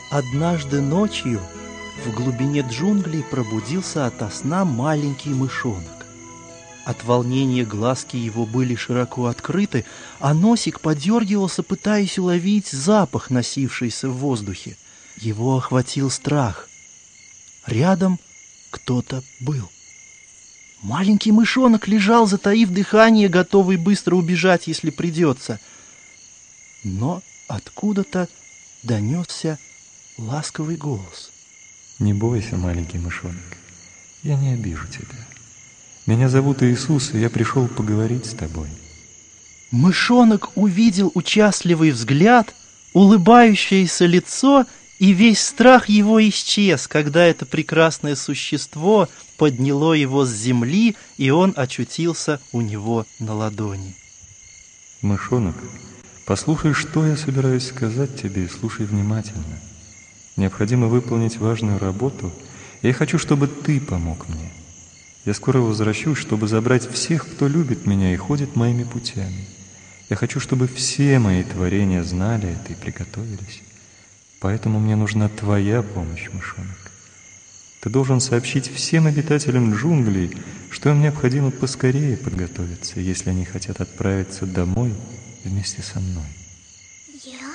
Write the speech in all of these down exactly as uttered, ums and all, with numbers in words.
Однажды ночью в глубине джунглей пробудился ото сна маленький мышонок. От волнения глазки его были широко открыты, а носик подергивался, пытаясь уловить запах, носившийся в воздухе. Его охватил страх. Рядом кто-то был. Маленький мышонок лежал, затаив дыхание, готовый быстро убежать, если придется. Но откуда-то донесся ласковый голос. Не бойся, маленький мышонок, я не обижу тебя. Меня зовут Иисус, и я пришел поговорить с тобой. Мышонок увидел участливый взгляд, улыбающееся лицо, и весь страх его исчез, когда это прекрасное существо подняло его с земли, и он очутился у него на ладони. Мышонок, послушай, что я собираюсь сказать тебе, и слушай внимательно. Необходимо выполнить важную работу, и я хочу, чтобы ты помог мне. Я скоро возвращусь, чтобы забрать всех, кто любит меня и ходит моими путями. Я хочу, чтобы все мои творения знали это и приготовились. Поэтому мне нужна твоя помощь, мышонок. Ты должен сообщить всем обитателям джунглей, что им необходимо поскорее подготовиться, если они хотят отправиться домой вместе со мной. Я?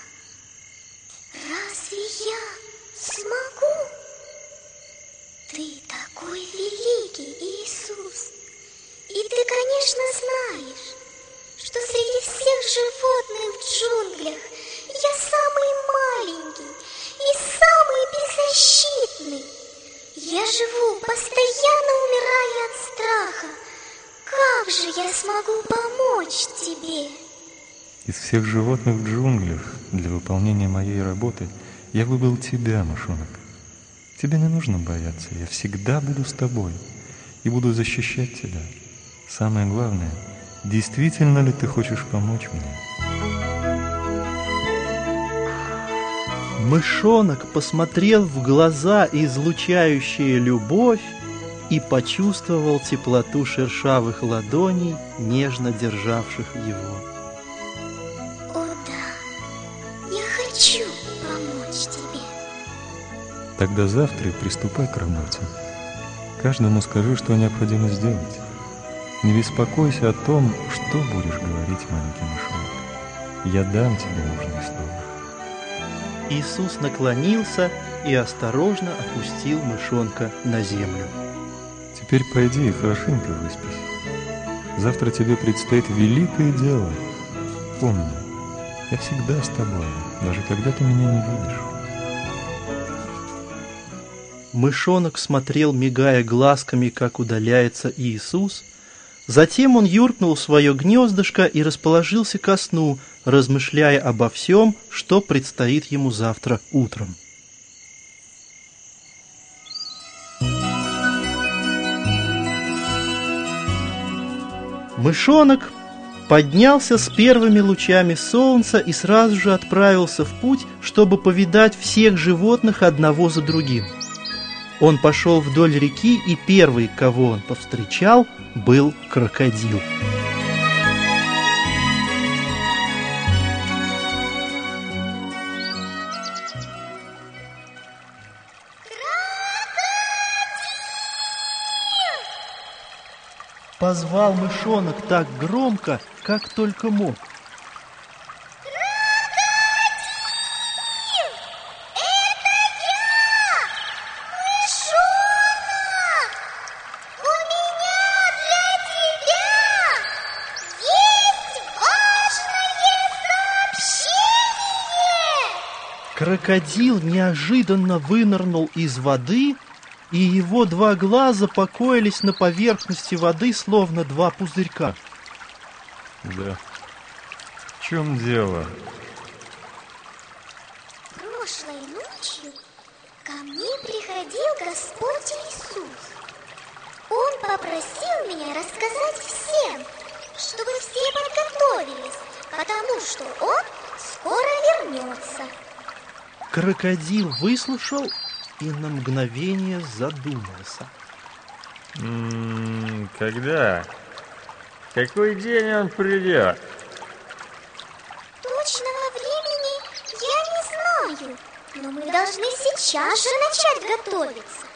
Разве я смогу? Ты такой великий, Иисус. И ты, конечно, знаешь, что среди всех животных в джунглях я самый маленький и самый беззащитный. Я живу, постоянно умирая от страха. Как же я смогу помочь тебе? Из всех животных в джунглях для выполнения моей работы я выбрал тебя, мышонок. Тебе не нужно бояться, я всегда буду с тобой и буду защищать тебя. Самое главное, действительно ли ты хочешь помочь мне? Мышонок посмотрел в глаза, излучающие любовь, и почувствовал теплоту шершавых ладоней, нежно державших его. О да, я хочу помочь тебе. Тогда завтра приступай к работе. Каждому скажи, что необходимо сделать. Не беспокойся о том, что будешь говорить, маленький мышонок. Я дам тебе нужное слово. Иисус наклонился и осторожно опустил мышонка на землю. Теперь пойди и хорошенько выспись. Завтра тебе предстоит великое дело. Помни, я всегда с тобой, даже когда ты меня не видишь. Мышонок смотрел, мигая глазками, как удаляется Иисус. Затем он юркнул в свое гнездышко и расположился ко сну, размышляя обо всем, что предстоит ему завтра утром. Мышонок поднялся с первыми лучами солнца и сразу же отправился в путь, чтобы повидать всех животных одного за другим. Он пошел вдоль реки, и первый, кого он повстречал, был крокодил. Позвал мышонок так громко, как только мог. Крокодил неожиданно вынырнул из воды, и его два глаза покоились на поверхности воды, словно два пузырька. Да. В чем дело? Прошлой ночью ко мне приходил Господь Иисус. Он попросил меня рассказать всем, чтобы все подготовились, потому что Он скоро вернется. Крокодил выслушал и на мгновение задумался. М-м, когда? В какой день он придет? Точного времени я не знаю, но мы сейчас же начать готовиться.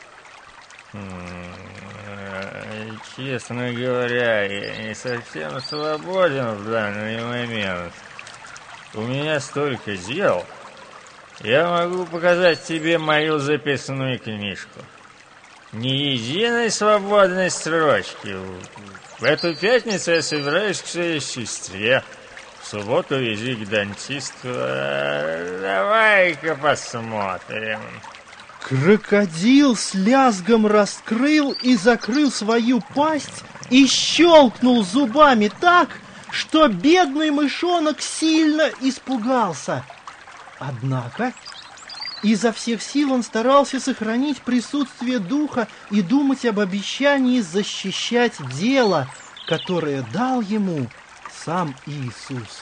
Честно говоря, я не совсем свободен в данный момент. У меня столько дел. Я могу показать тебе мою записную книжку. Ни единой свободной строчки. В эту пятницу я собираюсь к своей сестре. В субботу вези к дантисту. Давай-ка посмотрим. Крокодил с лязгом раскрыл и закрыл свою пасть и щелкнул зубами так, что бедный мышонок сильно испугался. Однако изо всех сил он старался сохранить присутствие духа и думать об обещании защищать дело, которое дал ему сам Иисус.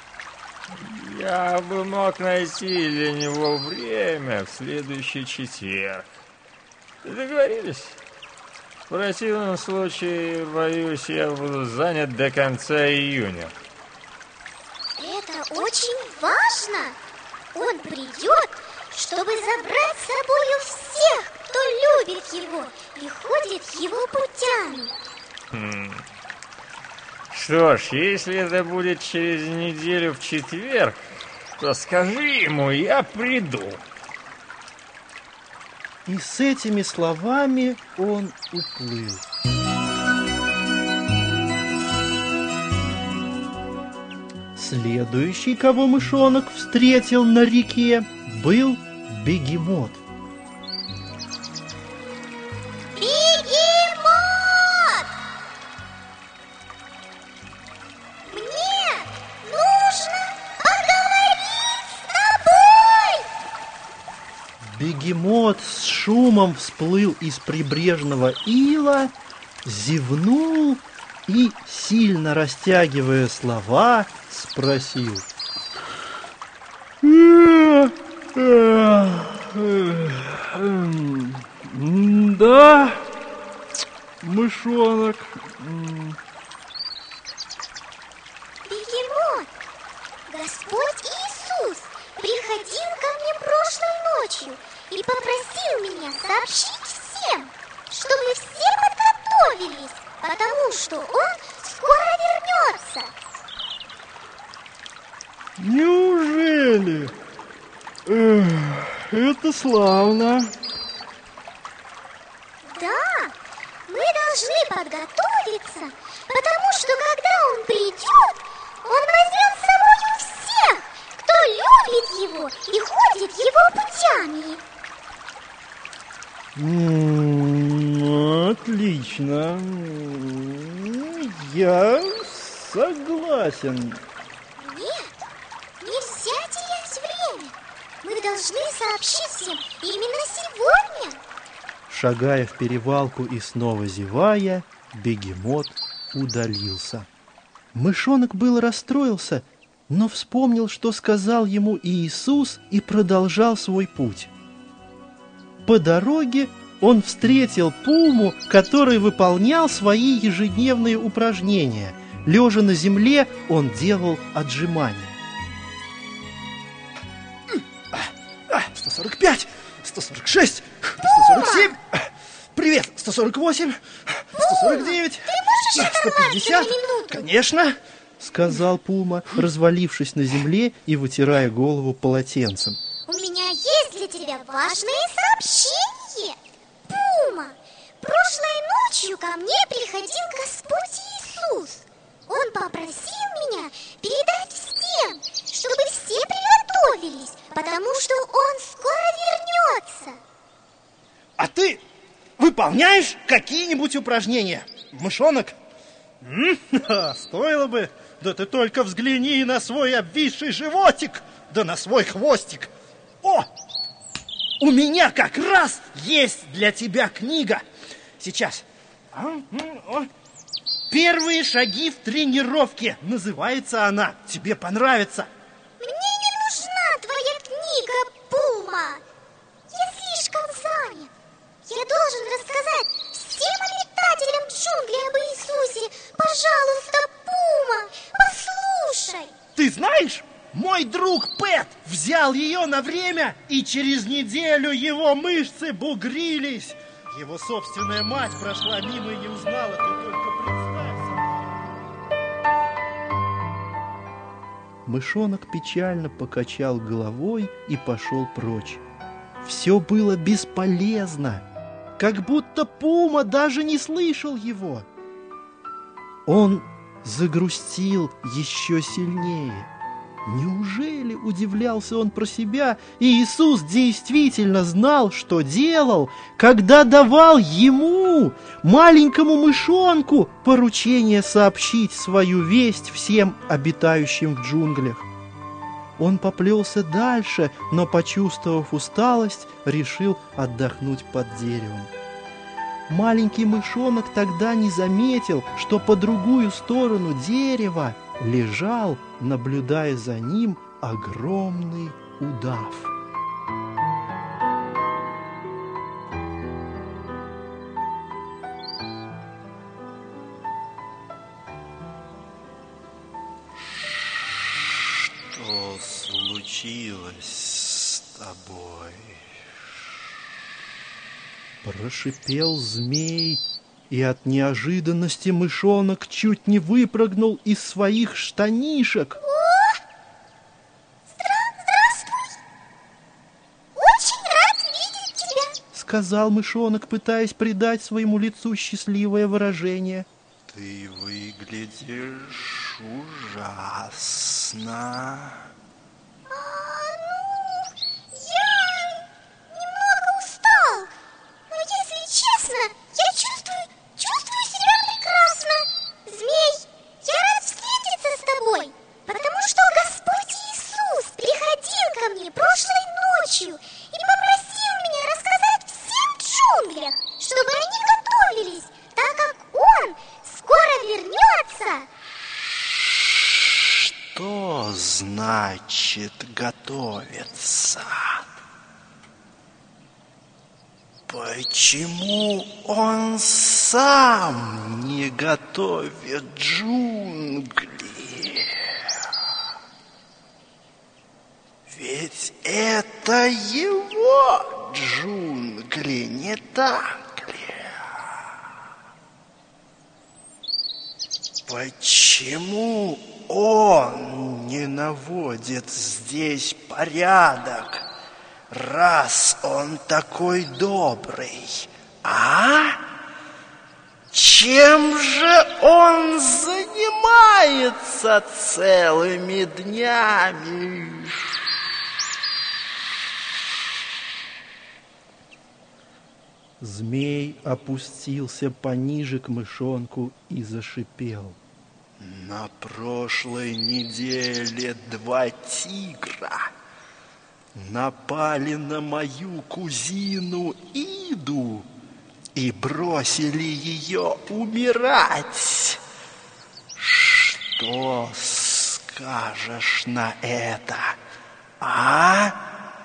Я бы мог найти для него время в следующий четверг. Договорились? В противном случае, боюсь, я буду занят до конца июня. Это очень важно. Он придет, чтобы забрать с собою всех, кто любит его и ходит его путями. Хм. Что ж, если это будет через неделю в четверг, то скажи ему, я приду. И с этими словами он уплыл. Следующий, кого мышонок встретил на реке, был бегемот. Бегемот! Мне нужно поговорить с тобой! Бегемот с шумом всплыл из прибрежного ила, зевнул и, сильно растягивая слова, спросил: «Да, мышонок?» Бегемот, Господь Иисус приходил ко мне прошлой ночью и попросил меня сообщить всем, чтобы все подготовились, потому что Он скоро вернется. Неужели? Эх, это славно. Да, мы должны подготовиться, потому что когда Он придет, Он возьмет с собой всех, кто любит Его и ходит Его путями. М-м, отлично. Я согласен. Нет, нельзя терять время. Мы должны сообщить всем именно сегодня. Шагая в перевалку и снова зевая, бегемот удалился. Мышонок было расстроился, но вспомнил, что сказал ему Иисус, и продолжал свой путь. По дороге он встретил пуму, который выполнял свои ежедневные упражнения. Лежа на земле, он делал отжимания. сто сорок пять, сто сорок шесть, сто сорок семь. Привет, сто сорок восемь, сто сорок девять, сто пятьдесят. Конечно, сказал Пума, развалившись на земле и вытирая голову полотенцем. У меня есть для тебя важное сообщение. Пума, прошлой ночью ко мне приходил Господь Иисус. Он попросил меня передать всем, чтобы все приготовились, потому что Он скоро вернется. А ты выполняешь какие-нибудь упражнения, мышонок? М-м, стоило бы. Да ты только взгляни на свой обвисший животик, да на свой хвостик. О, у меня как раз есть для тебя книга. Сейчас. «Первые шаги в тренировке». Называется она. Тебе понравится. Мне не нужна твоя книга, Пума. Я слишком занят. Я должен рассказать всем обитателям джунглей об Иисусе. Пожалуйста, Пума, послушай. Ты знаешь, Мой друг Пэт взял ее на время, и через неделю его мышцы бугрились. Его собственная мать прошла мимо и не узнала, ты только представься. Мышонок печально покачал головой и пошел прочь. Все было бесполезно, как будто Пума даже не слышал его. Он загрустил еще сильнее. Неужели, удивлялся он про себя, Иисус действительно знал, что делал, когда давал ему, маленькому мышонку, поручение сообщить свою весть всем обитающим в джунглях? Он поплелся дальше, но, почувствовав усталость, решил отдохнуть под деревом. Маленький мышонок тогда не заметил, что по другую сторону дерева лежал, наблюдая за ним, огромный удав. Что случилось с тобой? Прошипел змей, и от неожиданности мышонок чуть не выпрыгнул из своих штанишек. О! Здравствуй! Очень рад видеть тебя! Сказал мышонок, пытаясь придать своему лицу счастливое выражение. Ты выглядишь ужасно. Чтобы они готовились, так как он скоро вернется. Что значит готовиться? Почему он сам не готовит джунгли? Ведь это его джунгли, не так ли? Почему он не наводит здесь порядок, раз он такой добрый, а? Чем же он занимается целыми днями? Змей опустился пониже к мышонку и зашипел. На прошлой неделе два тигра напали на мою кузину Иду и бросили ее умирать. Что скажешь на это, а?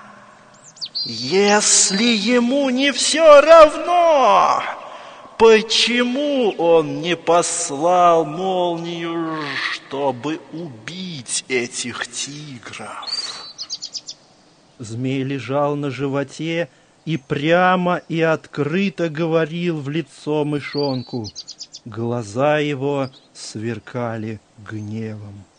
Если ему не все равно, почему он не послал молнию, чтобы убить этих тигров? Змей лежал на животе и прямо и открыто говорил в лицо мышонку. Глаза его сверкали гневом.